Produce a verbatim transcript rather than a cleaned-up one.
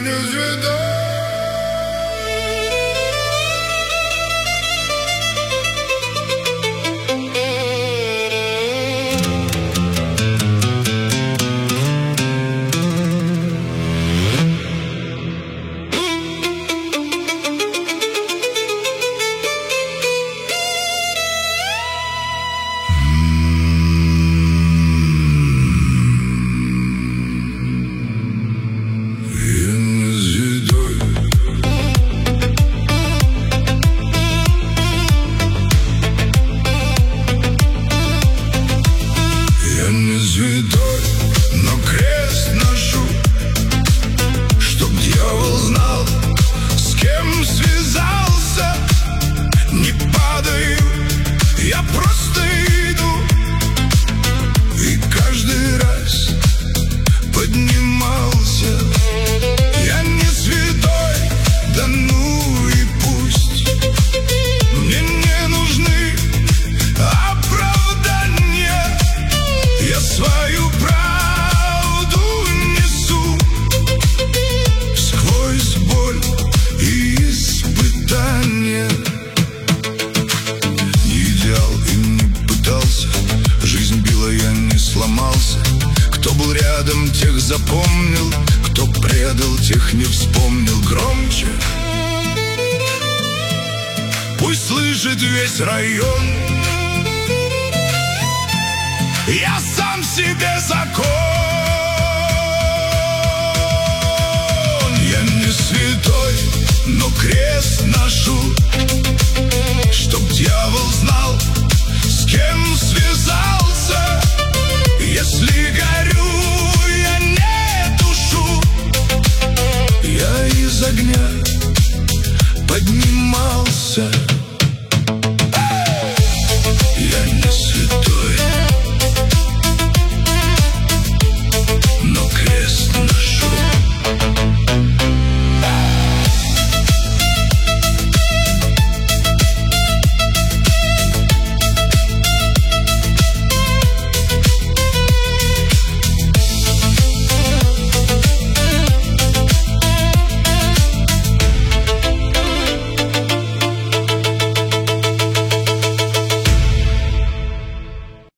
не звезда. Звездой, но крест ношу, чтоб дьявол знал, с кем связался. Не падаю, я просто иду, и каждый раз поднимался. Я не святой, да ну и пусть. Мне не нужны оправдания, я свою правду несу сквозь боль и испытания. Не идеал и не пытался, жизнь била, я не сломался. Кто был рядом, тех запомнил, кто предал, тех не вспомнил. Громче пусть слышит весь район. Я сам себе закон.